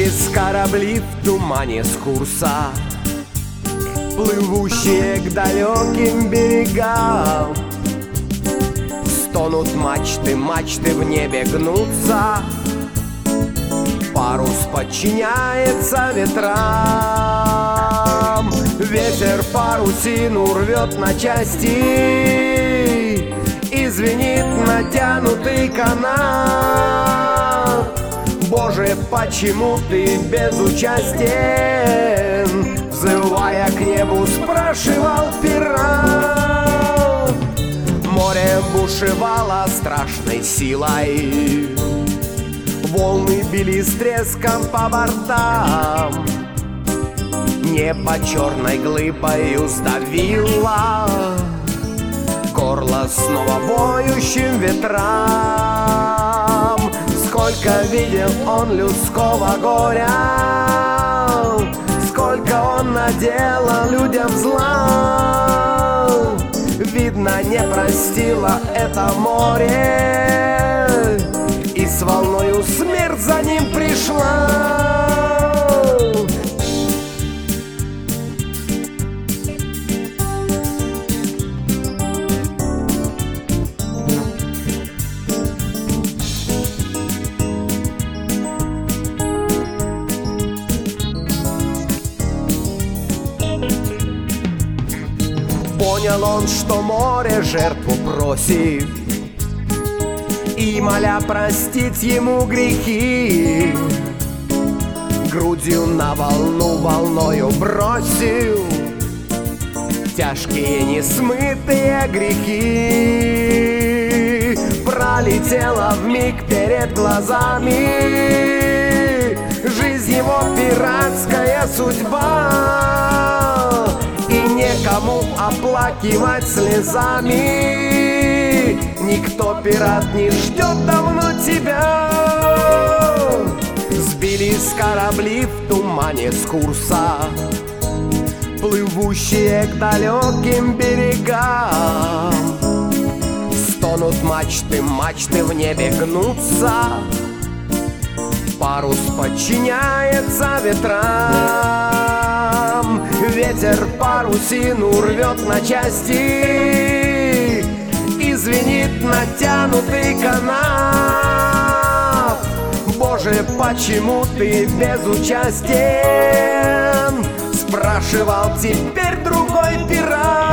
Сбились корабли в тумане с курса, плывущие к далеким берегам. Стонут мачты, мачты в небе гнутся, парус подчиняется ветрам. Ветер парусину рвет на части, и звенит натянутый канат. Боже, почему ты безучастен? Взывая к небу, спрашивал пират. Море бушевало страшной силой, волны били с треском по бортам. Небо черной глыбою сдавило, горло снова воющим ветрам. Сколько видел он людского горя, сколько он наделал людям зла. Видно, не простило это море, и с волною смерть за ним пришла. Понял он, что море жертву просит, и, моля простить ему грехи, грудью на волну волною бросил тяжкие несмытые грехи. Пролетела вмиг перед глазами жизнь его, пиратская судьба, и некому оплакивать слезами. Никто, пират, не ждет давно тебя. Сбились корабли в тумане с курса, плывущие к далеким берегам. Стонут мачты, мачты в небе гнутся, парус подчиняется ветрам. Ветер парусину рвет на части, и звенит натянутый канат. Боже, почему ты безучастен? Спрашивал теперь другой пират.